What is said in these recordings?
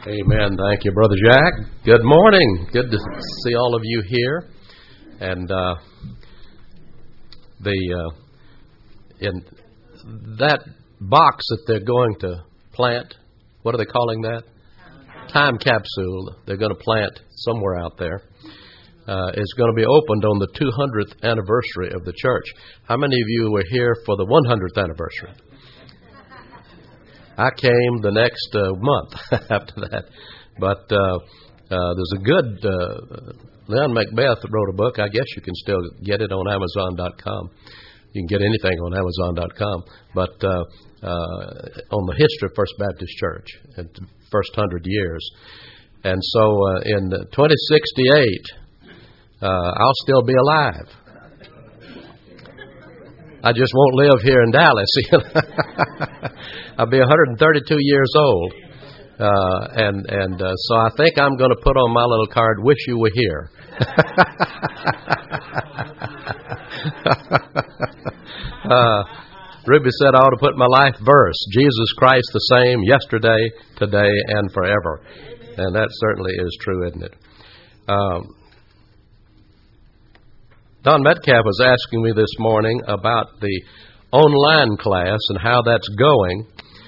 Amen. Thank you, Brother Jack. Good morning. Good to see all of you here. And in that box that they're going to plant, what are they calling that? Time capsule. They're going to plant somewhere out there. Is going to be opened on the 200th anniversary of the church. How many of you were here for the 100th anniversary? I came the next month after that. But there's a good... Leon Macbeth wrote a book. I guess you can still get it on Amazon.com. You can get anything on Amazon.com. But on the history of First Baptist Church, in the first 100 years. And so in 2068... I'll still be alive. I just won't live here in Dallas. I'll be 132 years old. So I think I'm going to put on my little card, wish you were here. Ruby said I ought to put my life verse, Jesus Christ the same yesterday, today, and forever. And that certainly is true, isn't it? Don Metcalf was asking me this morning about the online class and how that's going.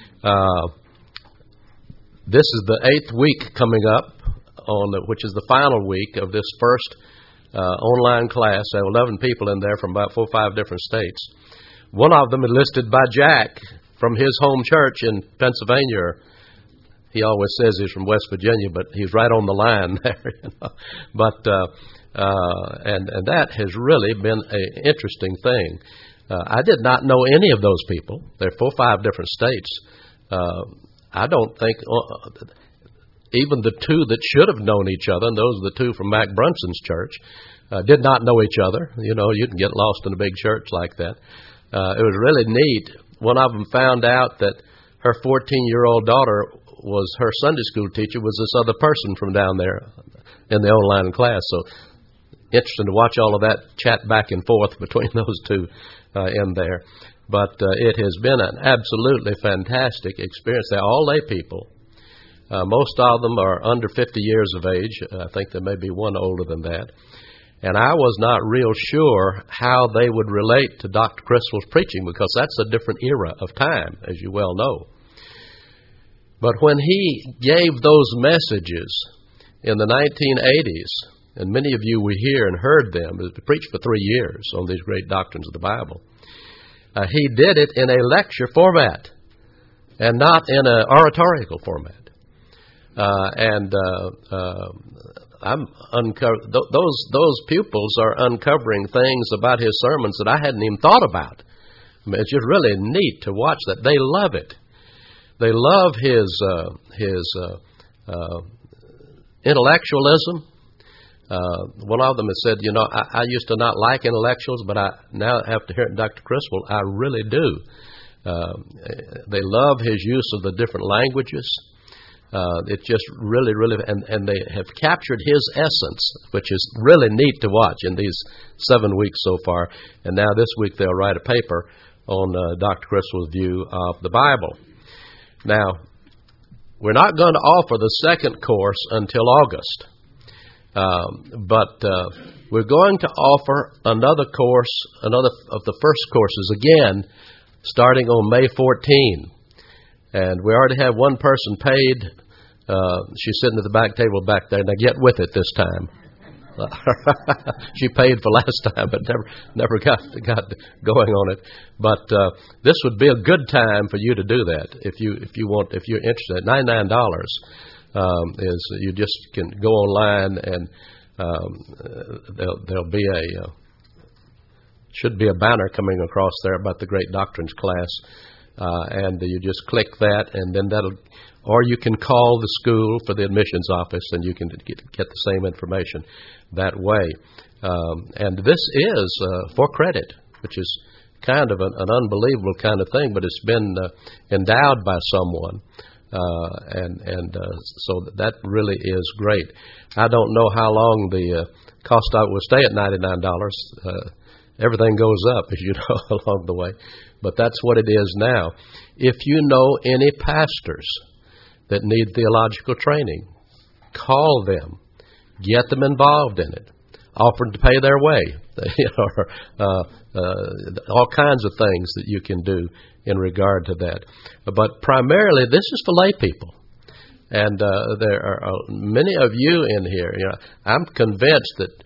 This is the 8th week coming up, which is the final week of this first online class. There are 11 people in there from about 4 or 5 different states. One of them is listed by Jack from his home church in Pennsylvania. He always says he's from West Virginia, but he's right on the line there. But and that has really been an interesting thing. I did not know any of those people. There are 4 or 5 different states. I don't think even the 2 that should have known each other, and those are the 2 from Mac Brunson's church, did not know each other. You know, you can get lost in a big church like that. It was really neat. One of them found out that her 14-year-old daughter was her Sunday school teacher, was this other person from down there in the online class. So interesting to watch all of that chat back and forth between those 2 in there. But it has been an absolutely fantastic experience. They're all lay people. Most of them are under 50 years of age. I think there may be one older than that. And I was not real sure how they would relate to Dr. Criswell's preaching, because that's a different era of time, as you well know. But when he gave those messages in the 1980s, and many of you were here and heard them, he preached for 3 years on these great doctrines of the Bible. He did it in a lecture format and not in an oratorical format. I'm those pupils are uncovering things about his sermons that I hadn't even thought about. I mean, it's just really neat to watch that. They love it. They love his intellectualism. One of them has said, you know, I used to not like intellectuals, but now after hearing Dr. Criswell, I really do. They love his use of the different languages. It's just really, and they have captured his essence, which is really neat to watch in these 7 weeks so far. And now this week they'll write a paper on Dr. Criswell's view of the Bible. Now, we're not going to offer the second course until August. But we're going to offer another course, another of the first courses again, starting on May 14. And we already have one person paid. She's sitting at the back table back there. Now get with it this time. She paid for last time, but never got going on it. But this would be a good time for you to do that if you're interested. $99. Is you just can go online and there'll be should be a banner coming across there about the Great Doctrines class, and you just click that, and then or you can call the school for the admissions office, and you can get the same information that way. And this is for credit, which is kind of an unbelievable kind of thing, but it's been endowed by someone. So that really is great. I don't know how long the cost of it will stay at $99. Everything goes up, as you know, along the way. But that's what it is now. If you know any pastors that need theological training. Call them. Get them involved in it. Offer to pay their way. All kinds of things that you can do in regard to that. But primarily, this is for lay people. And there are many of you in here. I'm convinced that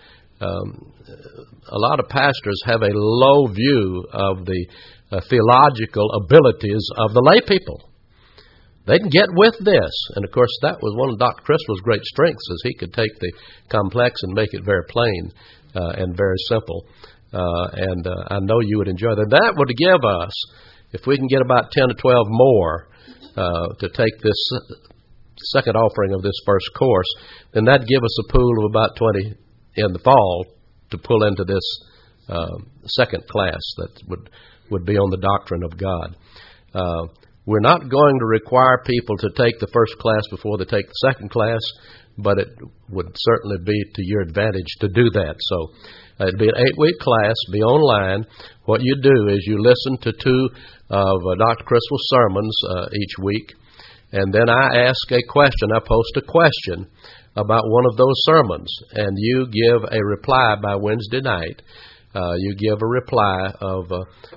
a lot of pastors have a low view of the theological abilities of the lay people. They can get with this. And, of course, that was one of Dr. Criswell's great strengths, is he could take the complex and make it very plain and very simple. And I know you would enjoy that. That would give us, if we can get about 10 to 12 more to take this second offering of this first course, then that'd give us a pool of about 20 in the fall to pull into this second class that would be on the doctrine of God. We're not going to require people to take the first class before they take the second class, but it would certainly be to your advantage to do that. So it'd be an 8-week class, be online. What you do is you listen to 2 of Dr. Criswell's sermons each week, and then I ask a question. I post a question about one of those sermons, and you give a reply by Wednesday night. You give a reply of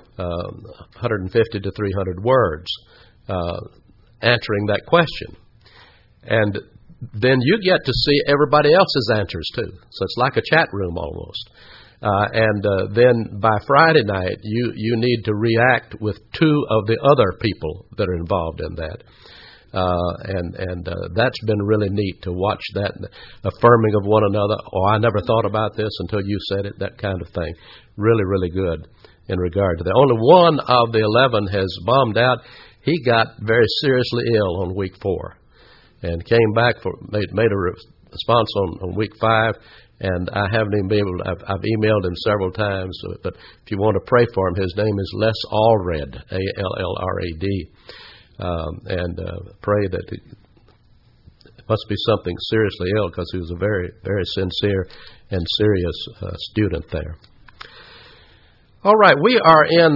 150 to 300 words answering that question. And then you get to see everybody else's answers too. So it's like a chat room almost. And then by Friday night, you need to react with 2 of the other people that are involved in that. And that's been really neat to watch that affirming of one another. Oh, I never thought about this until you said it, that kind of thing. Really, really good in regard to that. Only one of the 11 has bombed out. He got very seriously ill on week 4 and came back, made a response on week 5. And I haven't even been able to, I've emailed him several times. But if you want to pray for him, his name is Les Allred, Allrad. And pray that it must be something seriously ill, because he was a very, very sincere and serious student there. All right, we are in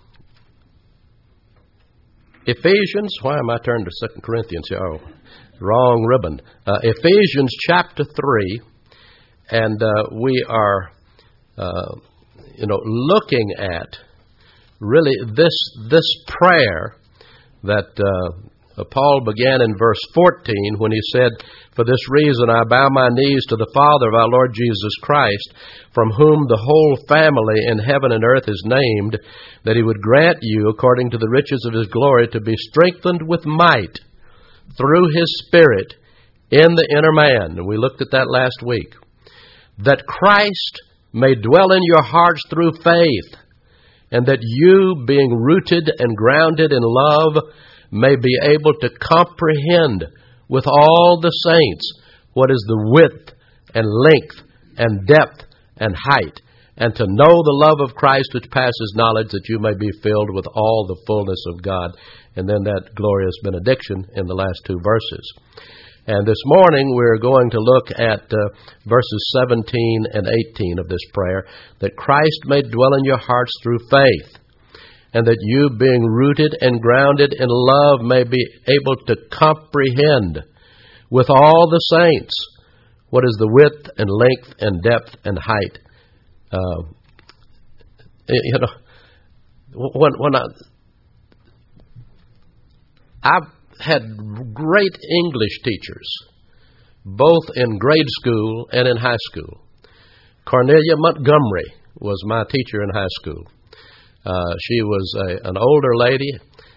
Ephesians. Why am I turning to 2 Corinthians here? Oh, wrong ribbon. Ephesians chapter 3, and we are, looking at really this prayer that Paul began in verse 14 when he said, "For this reason I bow my knees to the Father of our Lord Jesus Christ, from whom the whole family in heaven and earth is named, that he would grant you, according to the riches of his glory, to be strengthened with might through his Spirit in the inner man." And we looked at that last week. "That Christ may dwell in your hearts through faith, and that you, being rooted and grounded in love, may be able to comprehend with all the saints what is the width and length and depth and height, and to know the love of Christ which passes knowledge, that you may be filled with all the fullness of God." And then that glorious benediction in the last 2 verses. And this morning we're going to look at verses 17 and 18 of this prayer, that Christ may dwell in your hearts through faith, and that you, being rooted and grounded in love, may be able to comprehend with all the saints what is the width and length and depth and height. When I've had great English teachers, both in grade school and in high school. Cornelia Montgomery was my teacher in high school. She was an older lady.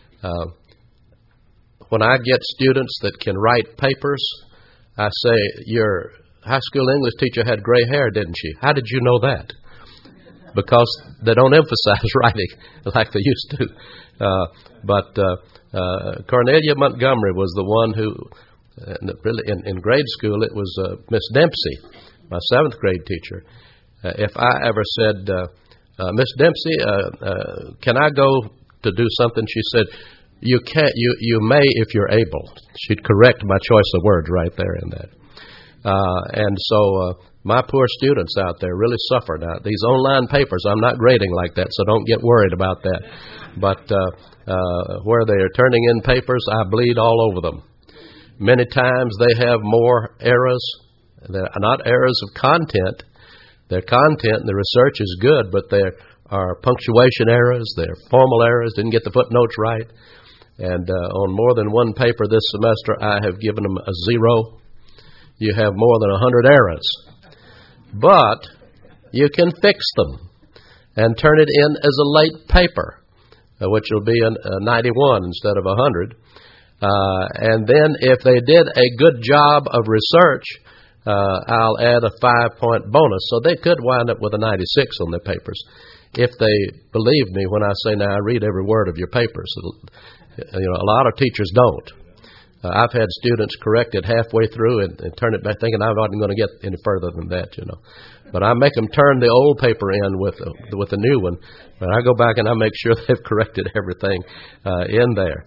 When I get students that can write papers, I say, "Your high school English teacher had gray hair, didn't she?" "How did you know that?" Because they don't emphasize writing like they used to. But Cornelia Montgomery was the one who, really in grade school, it was Miss Dempsey, my 7th grade teacher. If I ever said, "Miss Dempsey, can I go to do something?" she said, "You can't. You may if you're able." She'd correct my choice of words right there in that. And so my poor students out there really suffer now. These online papers, I'm not grading like that, so don't get worried about that. But where they are turning in papers, I bleed all over them. Many times they have more errors. They're not errors of content. Their content and the research is good, but there are punctuation errors, there are formal errors, didn't get the footnotes right. And on more than one paper this semester, I have given them a 0. You have more than 100 errors. But you can fix them and turn it in as a late paper, which will be a 91 instead of 100. And then if they did a good job of research, I'll add a 5-point bonus. So they could wind up with a 96 on their papers if they believe me when I say, now I read every word of your papers. A lot of teachers don't. I've had students correct it halfway through and turn it back thinking I'm not going to get any further than that, But I make them turn the old paper in with the new one. But I go back and I make sure they've corrected everything in there.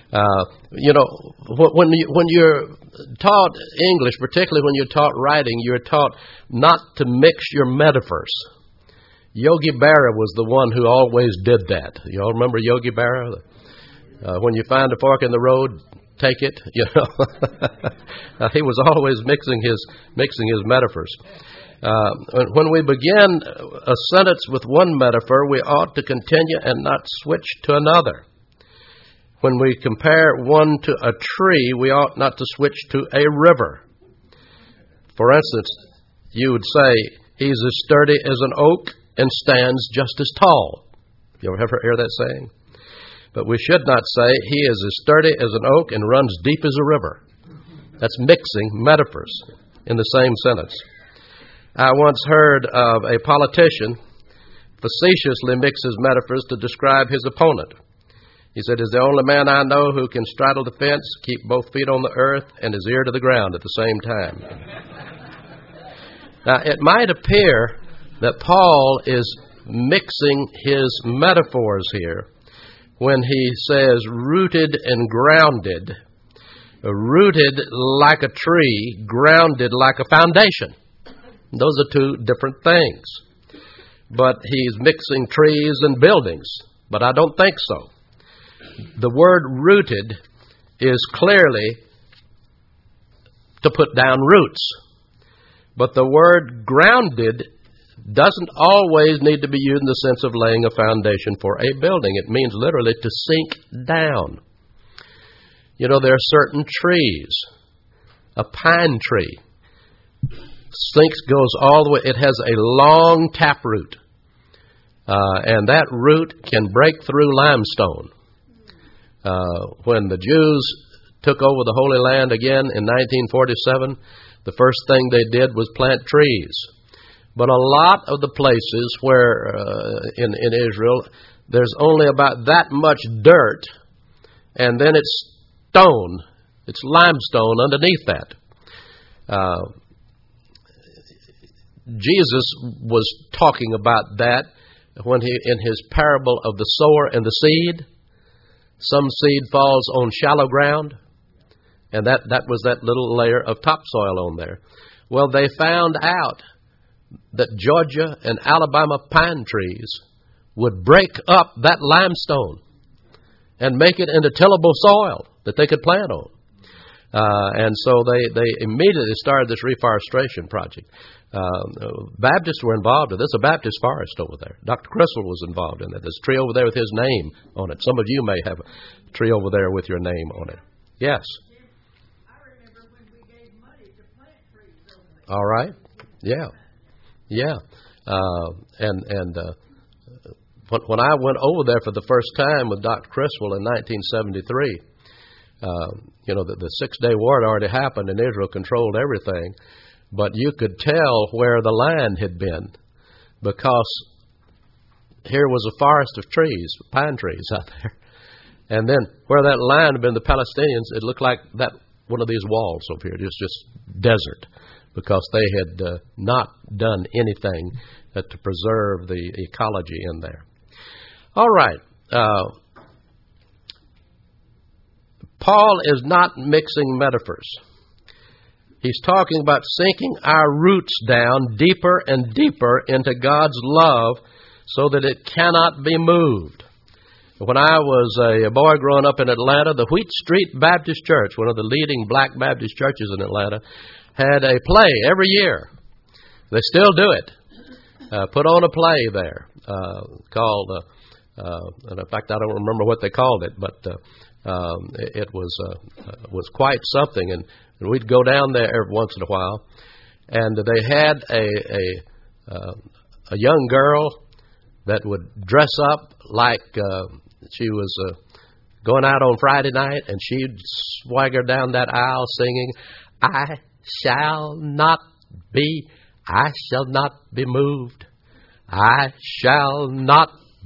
When you're taught English, particularly when you're taught writing, you're taught not to mix your metaphors. Yogi Berra was the one who always did that. You all remember Yogi Berra? When you find a fork in the road, take it. He was always mixing his metaphors. When we begin a sentence with one metaphor, we ought to continue and not switch to another. When we compare one to a tree, we ought not to switch to a river. For instance, you would say, he's as sturdy as an oak and stands just as tall. You ever hear that saying? But we should not say, he is as sturdy as an oak and runs deep as a river. That's mixing metaphors in the same sentence. I once heard of a politician facetiously mix his metaphors to describe his opponent. He said, he's the only man I know who can straddle the fence, keep both feet on the earth, and his ear to the ground at the same time. Now, it might appear that Paul is mixing his metaphors here when he says rooted and grounded. Rooted like a tree, grounded like a foundation. Those are two different things. But he's mixing trees and buildings. But I don't think so. The word rooted is clearly to put down roots. But the word grounded doesn't always need to be used in the sense of laying a foundation for a building. It means literally to sink down. There are certain trees. A pine tree goes all the way. It has a long taproot. And that root can break through limestone. When the Jews took over the Holy Land again in 1947, the first thing they did was plant trees. But a lot of the places where in Israel, there's only about that much dirt, and then it's stone. It's limestone underneath that. Jesus was talking about that when in his parable of the sower and the seed. Some seed falls on shallow ground, and that was that little layer of topsoil on there. Well, they found out that Georgia and Alabama pine trees would break up that limestone and make it into tillable soil that they could plant on. And so they immediately started this reforestation project. Baptists were involved in this. A Baptist forest over there. Dr. Crystal was involved in it. There's a tree over there with his name on it. Some of you may have a tree over there with your name on it. Yes. I remember when we gave money to plant trees over there. All right. Yeah. When I went over there for the first time with Dr. Criswell in 1973, the 6-day war had already happened and Israel controlled everything. But you could tell where the line had been because here was a forest of trees, pine trees out there. And then where that line had been the Palestinians, it looked like that one of these walls over here. It was just desert because they had not done anything to preserve the ecology in there. All right. Paul is not mixing metaphors. He's talking about sinking our roots down deeper and deeper into God's love so that it cannot be moved. when I was a boy growing up in Atlanta, the Wheat Street Baptist Church, one of the leading black Baptist churches in Atlanta, had a play every year. They still do it. Put on a play there called, and in fact, I don't remember what they called it, but it was quite something. And we'd go down there every once in a while, and they had a young girl that would dress up like she was going out on Friday night, and she'd swagger down that aisle singing, I shall not be moved. I shall not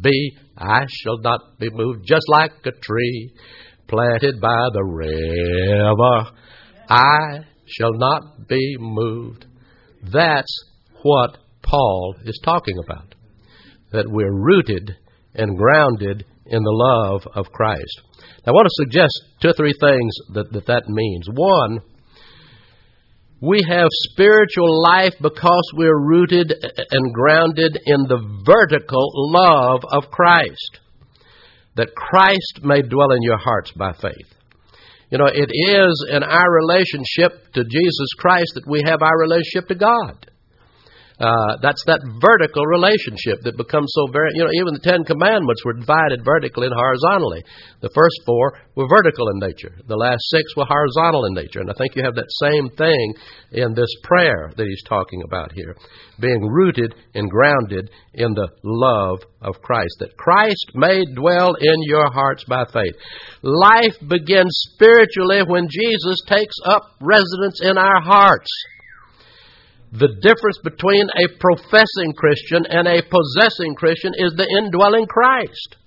be moved, just like a tree planted by the river. I shall not be moved. That's what Paul is talking about, that we're rooted and grounded in the love of Christ. Now, I want to suggest 2 or 3 things that means. One, we have spiritual life because we're rooted and grounded in the vertical love of Christ, that Christ may dwell in your hearts by faith. You know, it is in our relationship to Jesus Christ that we have our relationship to God. That's that vertical relationship that becomes so very, even the 10 Commandments were divided vertically and horizontally. The first 4 were vertical in nature. The last 6 were horizontal in nature. And I think you have that same thing in this prayer that he's talking about here, being rooted and grounded in the love of Christ, that Christ may dwell in your hearts by faith. Life begins spiritually when Jesus takes up residence in our hearts. The difference between a professing Christian and a possessing Christian is the indwelling Christ.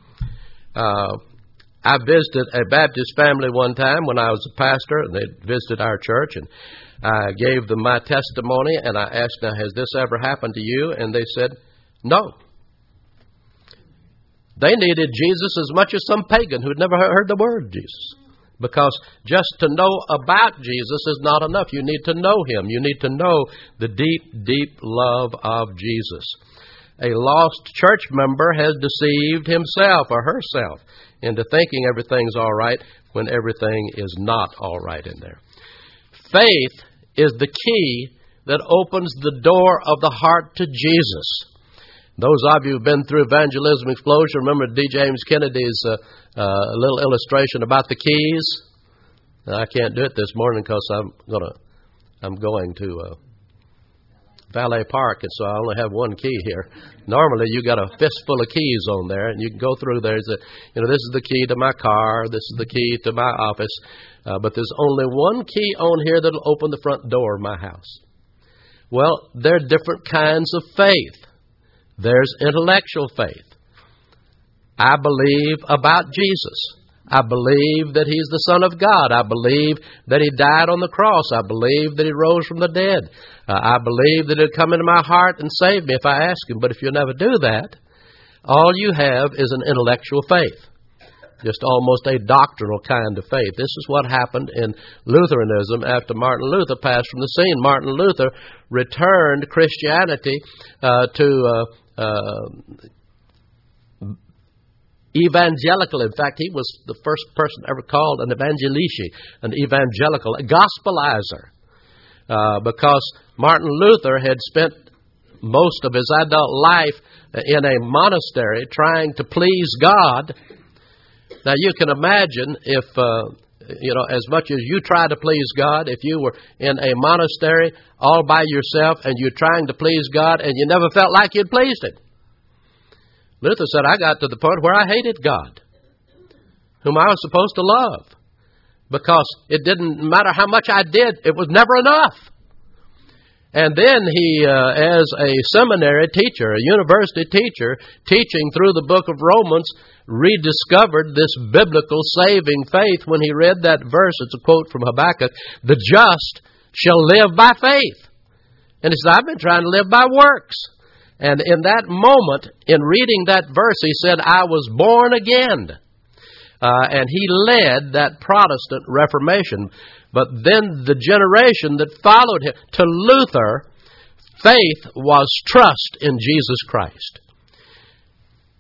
I visited a Baptist family one time when I was a pastor, and they visited our church, and I gave them my testimony, and I asked, now, has this ever happened to you? And they said, no. They needed Jesus as much as some pagan who had never heard the word Jesus. Because just to know about Jesus is not enough. You need to know Him. You need to know the deep, deep love of Jesus. A lost church member has deceived himself or herself into thinking everything's all right when everything is not all right in there. Faith is the key that opens the door of the heart to Jesus. Those of you who've been through Evangelism Explosion, remember D. James Kennedy's little illustration about the keys? I can't do it this morning because I'm going to Valet Park, and so I only have one key here. Normally, you got a fistful of keys on there, and you can go through there. This is the key to my car. This is the key to my office. But there's only one key on here that'll open the front door of my house. Well, there are different kinds of faith. There's intellectual faith. I believe about Jesus. I believe that He's the Son of God. I believe that He died on the cross. I believe that He rose from the dead. I believe that He'll come into my heart and save me if I ask Him. But if you never do that, all you have is an intellectual faith. Just almost a doctrinal kind of faith. This is what happened in Lutheranism after Martin Luther passed from the scene. Martin Luther returned Christianity to evangelical. In fact, he was the first person ever called an evangelici, an evangelical, a gospelizer, because Martin Luther had spent most of his adult life in a monastery trying to please God. Now, you can imagine if, as much as you try to please God, if you were in a monastery all by yourself and you're trying to please God and you never felt like you'd pleased Him. Luther said, I got to the point where I hated God, whom I was supposed to love, because it didn't matter how much I did, it was never enough. And then he, as a seminary teacher, a university teacher, teaching through the book of Romans, rediscovered this biblical saving faith when he read that verse. It's a quote from Habakkuk, the just shall live by faith. And he said, I've been trying to live by works. And in that moment, in reading that verse, he said, I was born again. And he led that Protestant Reformation. But then the generation that followed him, to Luther, faith was trust in Jesus Christ.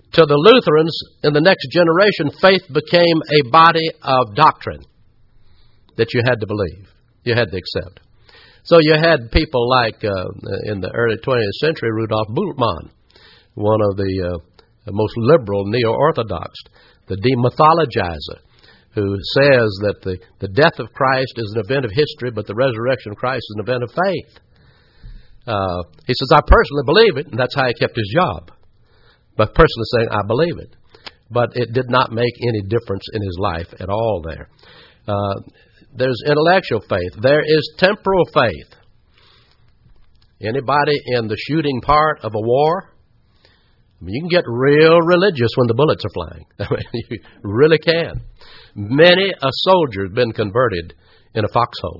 To the Lutherans in the next generation, faith became a body of doctrine that you had to believe, you had to accept. So you had people like, in the early 20th century, Rudolf Bultmann, one of the most liberal neo-Orthodox, the demythologizer, who says that the death of Christ is an event of history, but the resurrection of Christ is an event of faith. He says, I personally believe it, and that's how he kept his job. But personally saying, I believe it. But it did not make any difference in his life at all there. There's intellectual faith. There is temporal faith. Anybody in the shooting part of a war? I mean, you can get real religious when the bullets are flying. I mean, you really can. Many a soldier has been converted in a foxhole.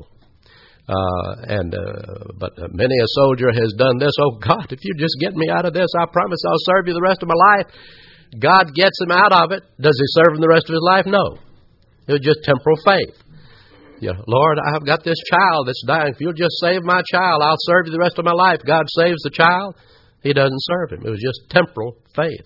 But many a soldier has done this. Oh, God, if you just get me out of this, I promise I'll serve you the rest of my life. God gets him out of it. Does he serve him the rest of his life? No. It was just temporal faith. You know, Lord, I've got this child that's dying. If you'll just save my child, I'll serve you the rest of my life. God saves the child. He doesn't serve him. It was just temporal faith.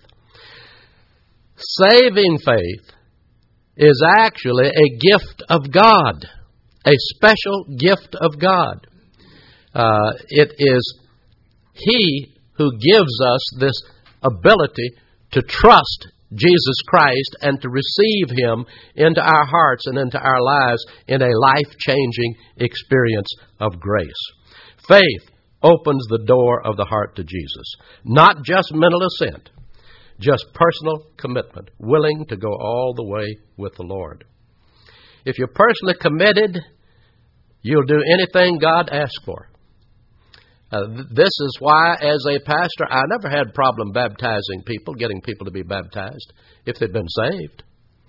Saving faith is actually a gift of God, a special gift of God. It is He who gives us this ability to trust Jesus Christ and to receive Him into our hearts and into our lives in a life-changing experience of grace. Faith opens the door of the heart to Jesus. Not just mental assent, just personal commitment, willing to go all the way with the Lord. If you're personally committed, you'll do anything God asks for. This is why, as a pastor, I never had a problem baptizing people, getting people to be baptized if they've been saved.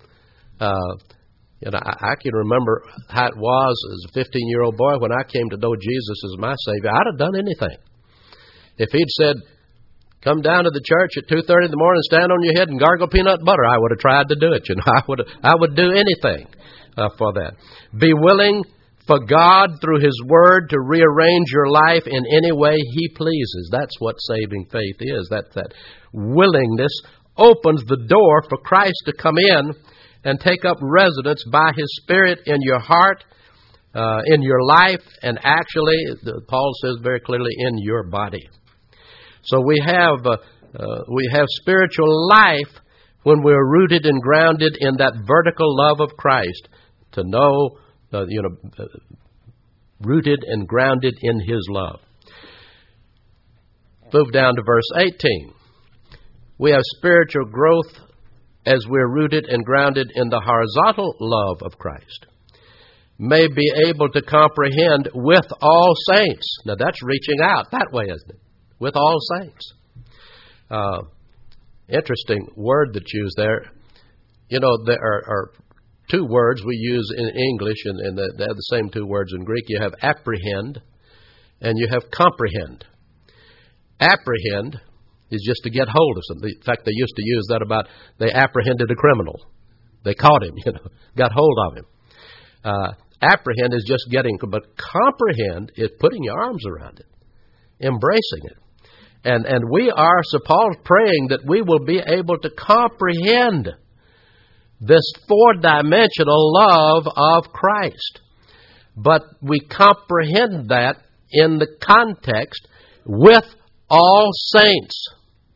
I can remember how it was as a 15-year-old boy when I came to know Jesus as my Savior. I'd have done anything. If he'd said, come down to the church at 2:30 in the morning, stand on your head and gargle peanut butter, I would have tried to do it. You know, I would do anything for that. Be willing for God, through His Word, to rearrange your life in any way He pleases. That's what saving faith is. That willingness opens the door for Christ to come in and take up residence by His Spirit in your heart, in your life, and actually, Paul says very clearly, in your body. So we have spiritual life when we're rooted and grounded in that vertical love of Christ, to know, rooted and grounded in His love. Move down to verse 18. We have spiritual growth as we're rooted and grounded in the horizontal love of Christ. May be able to comprehend with all saints. Now that's reaching out that way, isn't it? With all saints. Interesting word that's used there. You know, there are two words we use in English, and they have the same two words in Greek. You have apprehend and you have comprehend. Apprehend is just to get hold of something. In fact, they used to use that about they apprehended a criminal. They caught him, got hold of him. Apprehend is just getting, but comprehend is putting your arms around it, embracing it. And we are, so Paul's praying that we will be able to comprehend this four-dimensional love of Christ. But we comprehend that in the context with all saints.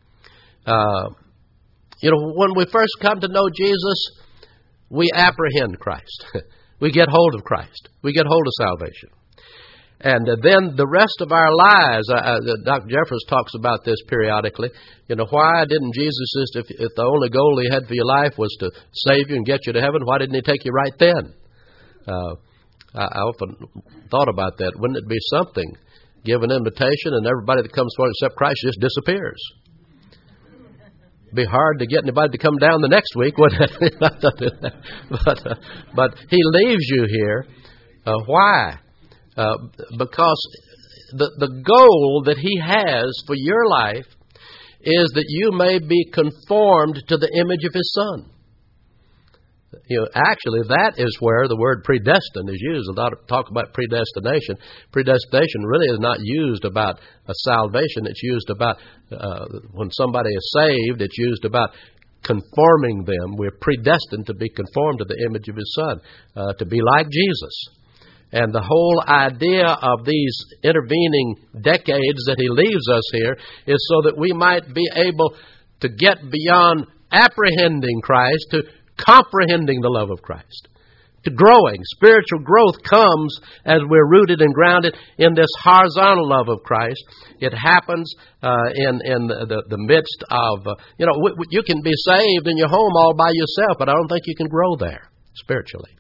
When we first come to know Jesus, we apprehend Christ. We get hold of Christ. We get hold of salvation. And then the rest of our lives, Dr. Jeffers talks about this periodically. Why didn't Jesus just, if the only goal He had for your life was to save you and get you to heaven, why didn't He take you right then? I often thought about that. Wouldn't it be something? Give an invitation and everybody that comes forward except Christ just disappears. It'd be hard to get anybody to come down the next week, wouldn't it? But He leaves you here. Why? Because the goal that He has for your life is that you may be conformed to the image of His Son. Actually, that is where the word predestined is used. A lot of talk about predestination. Predestination really is not used about a salvation. It's used about when somebody is saved, it's used about conforming them. We're predestined to be conformed to the image of His Son, to be like Jesus. And the whole idea of these intervening decades that He leaves us here is so that we might be able to get beyond apprehending Christ to comprehending the love of Christ, to growing. Spiritual growth comes as we're rooted and grounded in this horizontal love of Christ. It happens in the midst of, you can be saved in your home all by yourself, but I don't think you can grow there spiritually.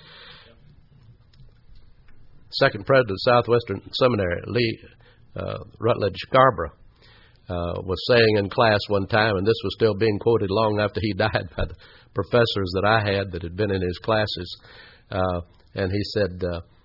Second president of Southwestern Seminary, Lee Rutledge Scarborough, was saying in class one time, and this was still being quoted long after he died by the professors that I had that had been in his classes, and he said,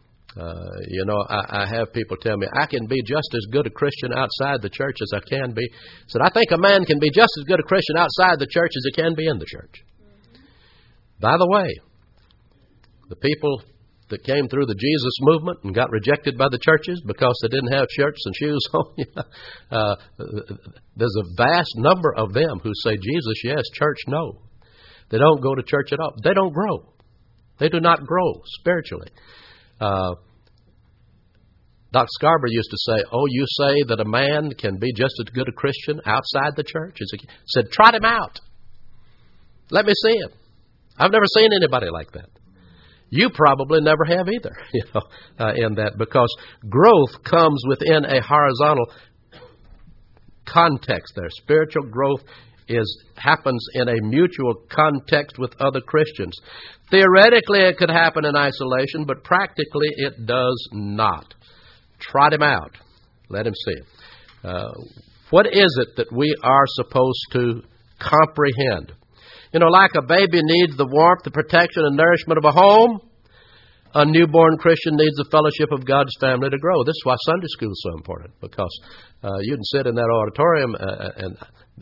I have people tell me I can be just as good a Christian outside the church as I can be. He said, I think a man can be just as good a Christian outside the church as he can be in the church. By the way, the people that came through the Jesus movement and got rejected by the churches because they didn't have shirts and shoes on, there's a vast number of them who say, Jesus, yes, church, no. They don't go to church at all. They don't grow. They do not grow spiritually. Dr. Scarborough used to say, you say that a man can be just as good a Christian outside the church as he said, trot him out. Let me see him. I've never seen anybody like that. You probably never have either, in that, because growth comes within a horizontal context there. Spiritual growth happens in a mutual context with other Christians. Theoretically, it could happen in isolation, but practically it does not. Trot him out. Let him see it. What is it that we are supposed to comprehend? Like a baby needs the warmth, the protection, and nourishment of a home, a newborn Christian needs the fellowship of God's family to grow. This is why Sunday school is so important, because you can sit in that auditorium and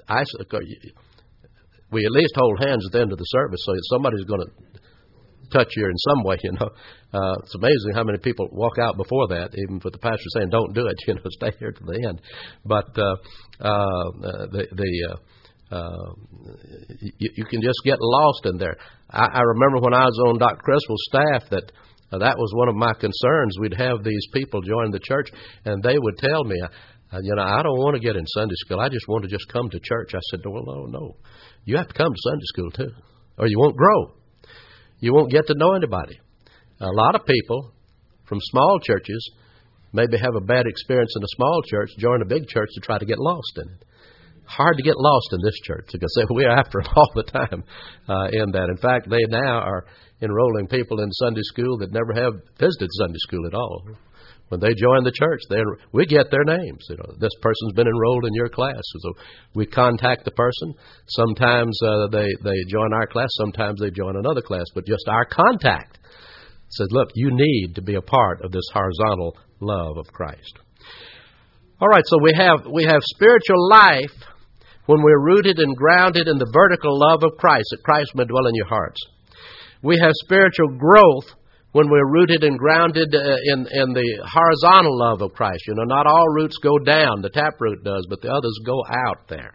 we at least hold hands at the end of the service, so somebody's going to touch you in some way. It's amazing how many people walk out before that, even with the pastor saying, "Don't do it," stay here to the end. But you can just get lost in there. I remember when I was on Dr. Criswell's staff that was one of my concerns. We'd have these people join the church, and they would tell me, I don't want to get in Sunday school. I just want to just come to church. I said, well, no. You have to come to Sunday school too, or you won't grow. You won't get to know anybody. A lot of people from small churches maybe have a bad experience in a small church, join a big church to try to get lost in it. Hard to get lost in this church, because we're after them all the time in that. In fact, they now are enrolling people in Sunday school that never have visited Sunday school at all. When they join the church, we get their names. This person's been enrolled in your class. So we contact the person. Sometimes they join our class. Sometimes they join another class. But just our contact says, look, you need to be a part of this horizontal love of Christ. All right, so we have spiritual life when we're rooted and grounded in the vertical love of Christ, that Christ may dwell in your hearts. We have spiritual growth when we're rooted and grounded in the horizontal love of Christ. Not all roots go down. The taproot does, but the others go out there.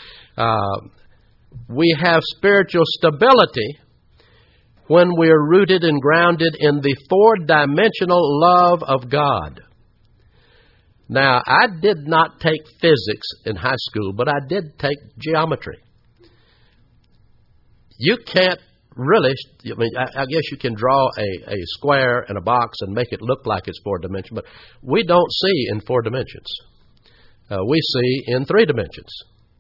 We have spiritual stability when we're rooted and grounded in the four-dimensional love of God. Now, I did not take physics in high school, but I did take geometry. You can't really, I guess you can draw a square and a box and make it look like it's four dimensions, but we don't see in four dimensions. We see in three dimensions.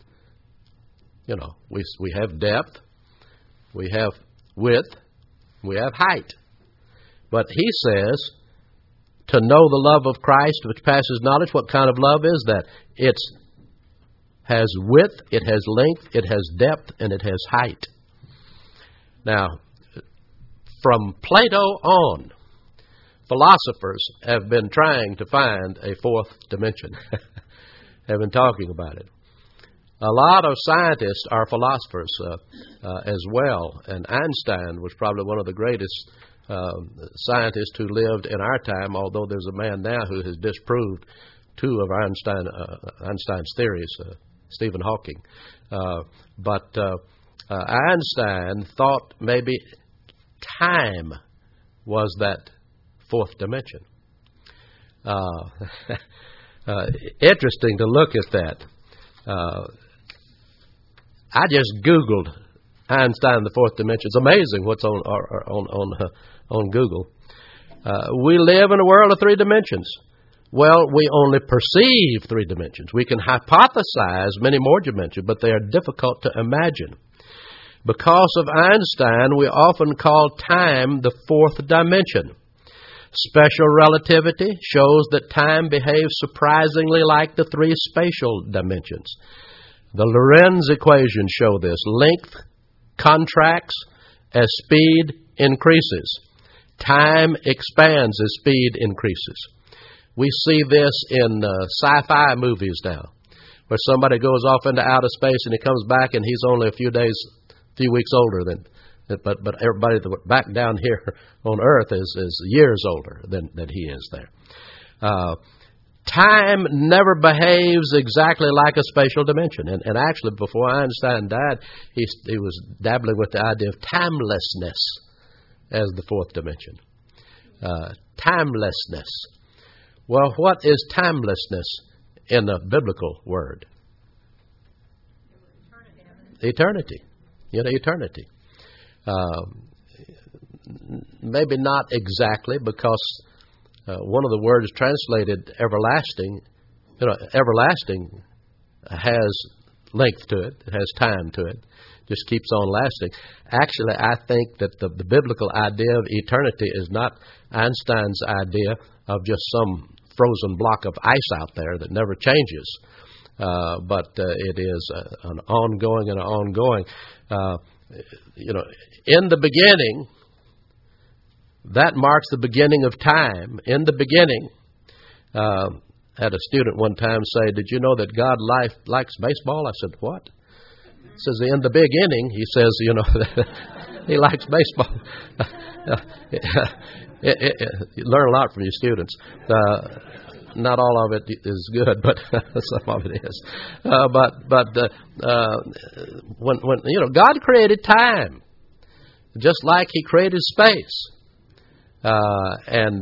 We have depth, we have width, we have height. But he says, to know the love of Christ, which passes knowledge. What kind of love is that? It has width, it has length, it has depth, and it has height. Now, from Plato on, philosophers have been trying to find a fourth dimension, have been talking about it. A lot of scientists are philosophers as well, and Einstein was probably one of the greatest scientists who lived in our time, although there's a man now who has disproved two of Einstein's theories, Stephen Hawking. But Einstein thought maybe time was that fourth dimension. Interesting to look at that. I just Googled Einstein, the fourth dimension. It's amazing what's on Google. We live in a world of three dimensions. Well, we only perceive three dimensions. We can hypothesize many more dimensions, but they are difficult to imagine. Because of Einstein, we often call time the fourth dimension. Special relativity shows that time behaves surprisingly like the three spatial dimensions. The Lorentz equations show this. Length contracts as speed increases. Time expands as speed increases. We see this in sci-fi movies now, where somebody goes off into outer space and he comes back and he's only a few weeks older than. But everybody back down here on Earth is years older than he is there. Time never behaves exactly like a spatial dimension. And actually, before Einstein died, he was dabbling with the idea of timelessness as the fourth dimension. Timelessness. Well, what is timelessness in a biblical word? Eternity. Eternity. Maybe not exactly, because one of the words translated everlasting, everlasting has length to it, it has time to it, just keeps on lasting. Actually, I think that the biblical idea of eternity is not Einstein's idea of just some frozen block of ice out there that never changes, but it is an ongoing and an ongoing. In the beginning, that marks the beginning of time. In the beginning, had a student one time say, "Did you know that God likes baseball?" I said, "What?" He says, "In the beginning," he says, he likes baseball. You learn a lot from your students. Not all of it is good, but some of it is. When God created time, just like He created space, and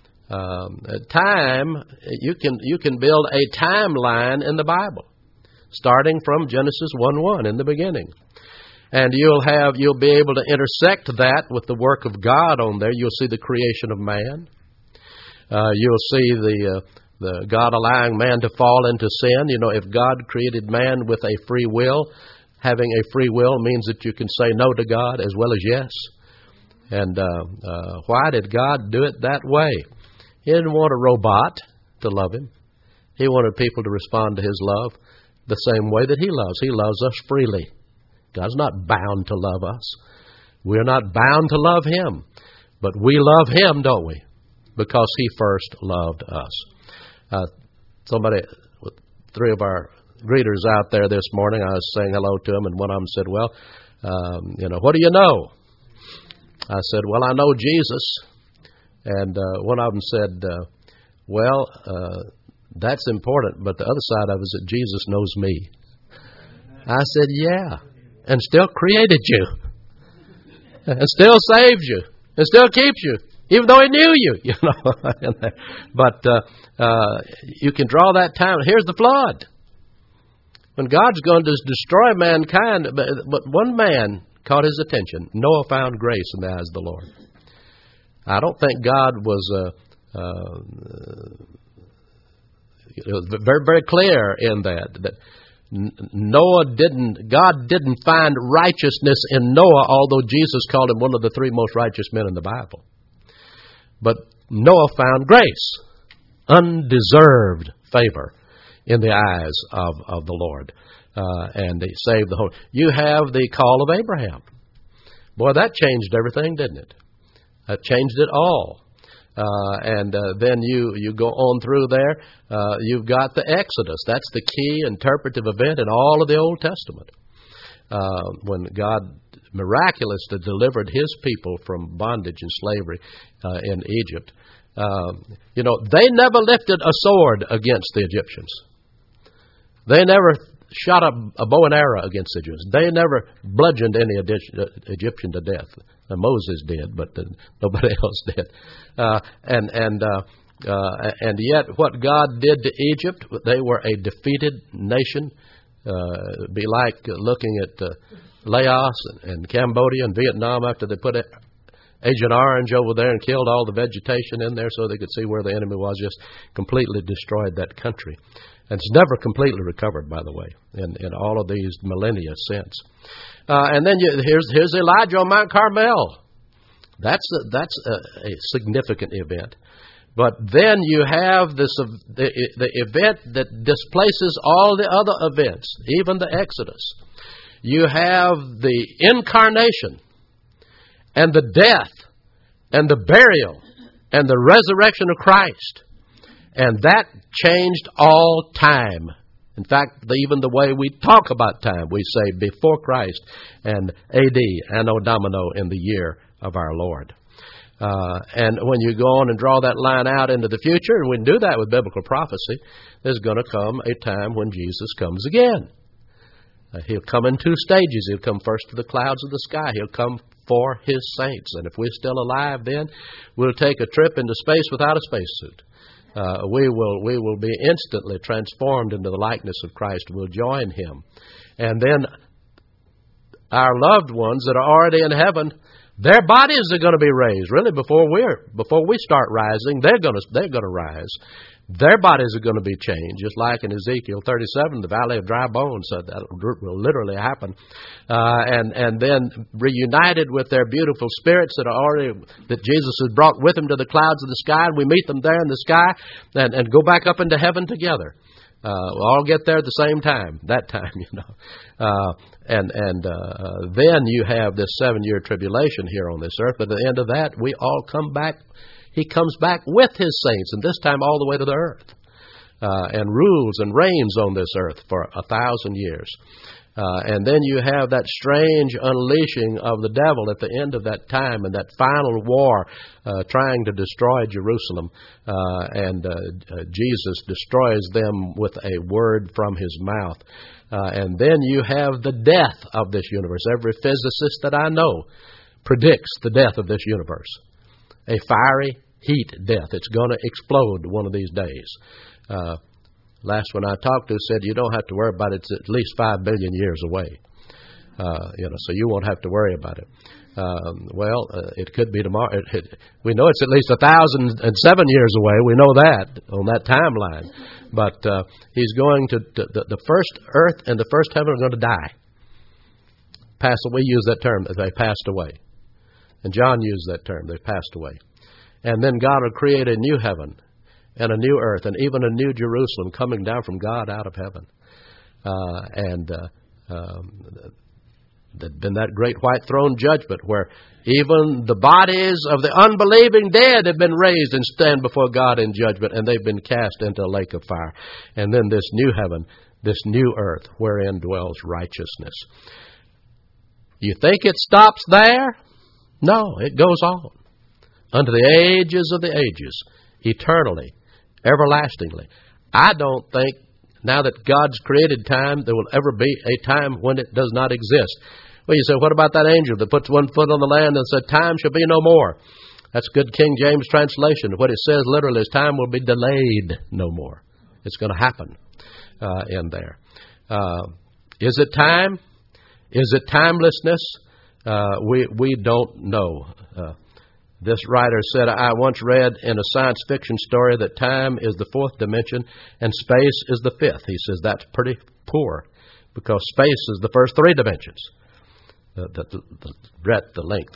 time, you can build a timeline in the Bible, starting from Genesis 1:1 in the beginning, and you'll be able to intersect that with the work of God on there. You'll see the creation of man. You'll see the God allowing man to fall into sin. If God created man with a free will, having a free will means that you can say no to God as well as yes. And why did God do it that way? He didn't want a robot to love Him. He wanted people to respond to His love the same way that He loves. He loves us freely. God's not bound to love us. We're not bound to love Him. But we love Him, don't we? Because He first loved us. Somebody, three of our greeters out there this morning, I was saying hello to them, and one of them said, "Well, what do you know?" I said, "Well, I know Jesus." And one of them said, "Well, that's important, but the other side of it is that Jesus knows me." I said, "Yeah, and still created you, and still saves you, and still keeps you, even though He knew you, But you can draw that time. Here's the flood. When God's going to destroy mankind, but one man caught His attention. Noah found grace in the eyes of the Lord. I don't think God was very, very clear in that God didn't find righteousness in Noah, although Jesus called him one of the three most righteous men in the Bible. But Noah found grace, undeserved favor in the eyes of the Lord, and He saved the whole. You have the call of Abraham. Boy, that changed everything, didn't it? That changed it all. And then you go on through there. You've got the Exodus. That's the key interpretive event in all of the Old Testament. When God miraculously delivered His people from bondage and slavery in Egypt. They never lifted a sword against the Egyptians. They never shot a bow and arrow against the Egyptians. They never bludgeoned any Egyptian to death. Moses did, but nobody else did. And yet, what God did to Egypt, they were a defeated nation. It'd be like looking at Laos and Cambodia and Vietnam after they put Agent Orange over there and killed all the vegetation in there so they could see where the enemy was. Just completely destroyed that country. And it's never completely recovered, by the way, in all of these millennia since. And then here's Elijah on Mount Carmel. That's a significant event. But then you have the event that displaces all the other events, even the Exodus. You have the incarnation and the death and the burial and the resurrection of Christ. And that changed all time. In fact, even the way we talk about time, we say before Christ and AD, Anno Domino, in the year of our Lord. And when you go on and draw that line out into the future, and we can do that with biblical prophecy, there's going to come a time when Jesus comes again. He'll come in two stages. He'll come first to the clouds of the sky. He'll come for His saints. And if we're still alive then, we'll take a trip into space without a spacesuit. We will be instantly transformed into the likeness of Christ. We'll join Him. And then our loved ones that are already in heaven, their bodies are going to be raised. Really, before we start rising, they're going to rise. Their bodies are going to be changed, just like in Ezekiel 37, the valley of dry bones. So that will literally happen, and then reunited with their beautiful spirits that Jesus has brought with Him to the clouds of the sky, and we meet them there in the sky, and go back up into heaven together. We'll all get there at the same time. That time, then you have this 7-year tribulation here on this earth. But at the end of that, we all come back. He comes back with His saints, and this time all the way to the earth, and rules and reigns on this earth for 1,000 years. And then you have that strange unleashing of the devil at the end of that time, and that final war trying to destroy Jerusalem. And Jesus destroys them with a word from His mouth. And then you have the death of this universe. Every physicist that I know predicts the death of this universe. A fiery heat death. It's going to explode one of these days. Last one I talked to said you don't have to worry about it. It's at least 5 billion years away. So you won't have to worry about it. It could be tomorrow. We know it's at least 1,007 years away. We know that on that timeline. But He's going to the first earth and the first heaven are going to die. We use that term. They passed away. And John used that term. They passed away. And then God will create a new heaven and a new earth and even a new Jerusalem coming down from God out of heaven. Then that great white throne judgment where even the bodies of the unbelieving dead have been raised and stand before God in judgment, and they've been cast into a lake of fire. And then this new heaven, this new earth wherein dwells righteousness. You think it stops there? No, it goes on. Unto the ages of the ages, eternally, everlastingly. I don't think, now that God's created time, there will ever be a time when it does not exist. Well, you say, what about that angel that puts one foot on the land and said, time shall be no more? That's good King James translation. What it says literally is time will be delayed no more. It's going to happen in there. Is it time? Is it timelessness? We don't know. This writer said, I once read in a science fiction story that time is the fourth dimension and space is the fifth. He says that's pretty poor because space is the first three dimensions, the breadth, the length.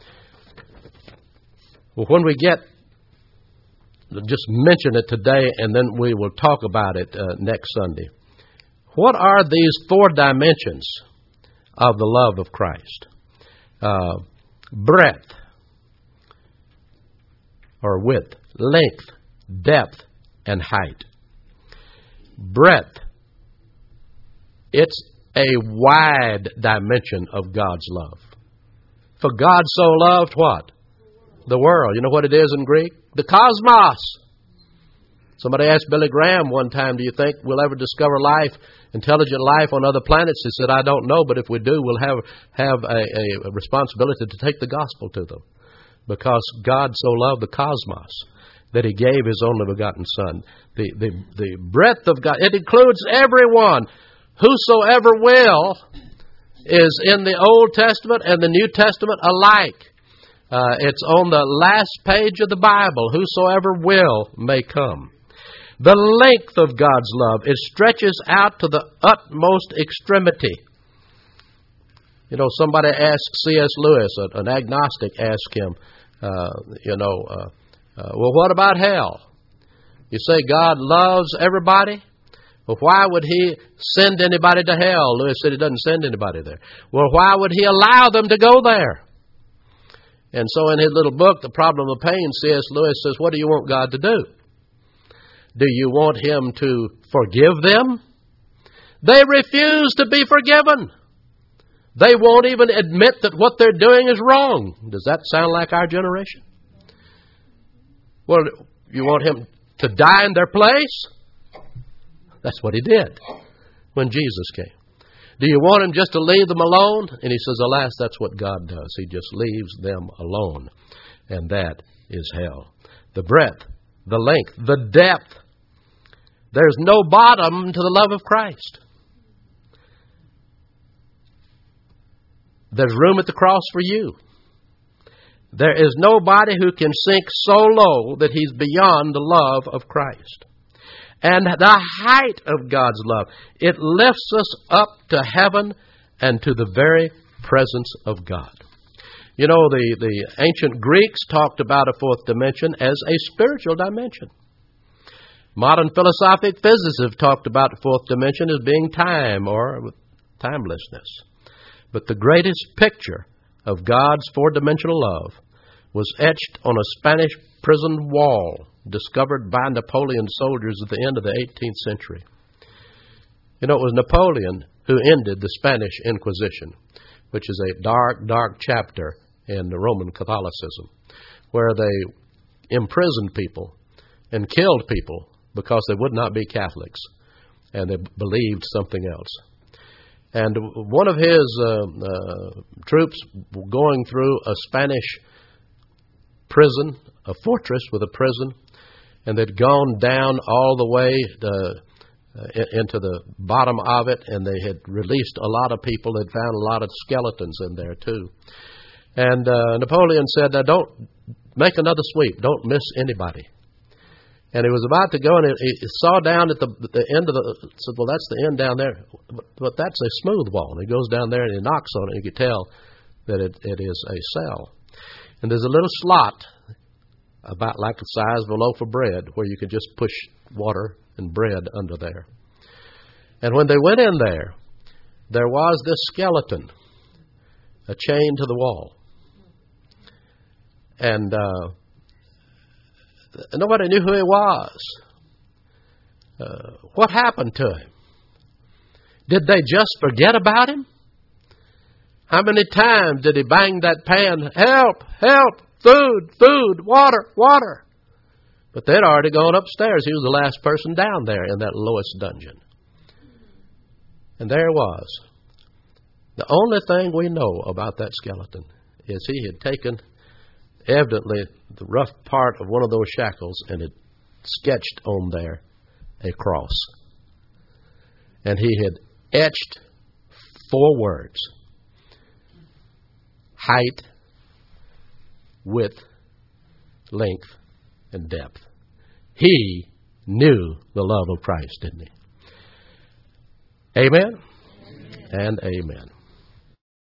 Well, when we get, just mention it today and then we will talk about it next Sunday. What are these four dimensions of the love of Christ? Breadth. or width, length, depth, and height. Breadth. It's a wide dimension of God's love. For God so loved what? The world. You know what it is in Greek? The cosmos. Somebody asked Billy Graham one time, do you think we'll ever discover life, intelligent life on other planets? He said, I don't know, but if we do, we'll have a responsibility to take the gospel to them. Because God so loved the cosmos that He gave His only begotten Son. The breadth of God, it includes everyone. Whosoever will is in the Old Testament and the New Testament alike. It's on the last page of the Bible. Whosoever will may come. The length of God's love, it stretches out to the utmost extremity. You know, somebody asked C.S. Lewis, an agnostic, asked him, well, what about hell? You say God loves everybody? Well, why would He send anybody to hell? Lewis said He doesn't send anybody there. Well, why would He allow them to go there? And so in his little book, The Problem of Pain, C.S. Lewis says, what do you want God to do? Do you want Him to forgive them? They refuse to be forgiven. They won't even admit that what they're doing is wrong. Does that sound like our generation? Well, you want Him to die in their place? That's what He did when Jesus came. Do you want Him just to leave them alone? And He says, alas, that's what God does. He just leaves them alone. And that is hell. The breadth, the length, the depth. There's no bottom to the love of Christ. There's room at the cross for you. There is nobody who can sink so low that he's beyond the love of Christ. And the height of God's love, it lifts us up to heaven and to the very presence of God. You know, the ancient Greeks talked about a fourth dimension as a spiritual dimension. Modern philosophic physicists have talked about the fourth dimension as being time or timelessness. But the greatest picture of God's four-dimensional love was etched on a Spanish prison wall discovered by Napoleon's soldiers at the end of the 18th century. You know, it was Napoleon who ended the Spanish Inquisition, which is a dark, dark chapter in the Roman Catholicism, where they imprisoned people and killed people because they would not be Catholics and they believed something else. And one of his troops going through a Spanish prison, a fortress with a prison, and they'd gone down all the way into the bottom of it, and they had released a lot of people. They'd found a lot of skeletons in there, too. And Napoleon said, now, don't make another sweep. Don't miss anybody. And he was about to go, and he saw down at the end of said, well, that's the end down there. But that's a smooth wall. And he goes down there, and he knocks on it, and you can tell that it is a cell. And there's a little slot about like the size of a loaf of bread where you can just push water and bread under there. And when they went in there, there was this skeleton, a chain to the wall. And nobody knew who he was. What happened to him? Did they just forget about him? How many times did he bang that pan, help, help, food, food, water, water? But they'd already gone upstairs. He was the last person down there in that lowest dungeon. And there he was. The only thing we know about that skeleton is he had taken, evidently, the rough part of one of those shackles and had sketched on there a cross. And he had etched 4 words: height, width, length, and depth. He knew the love of Christ, didn't he? Amen? Amen. And amen.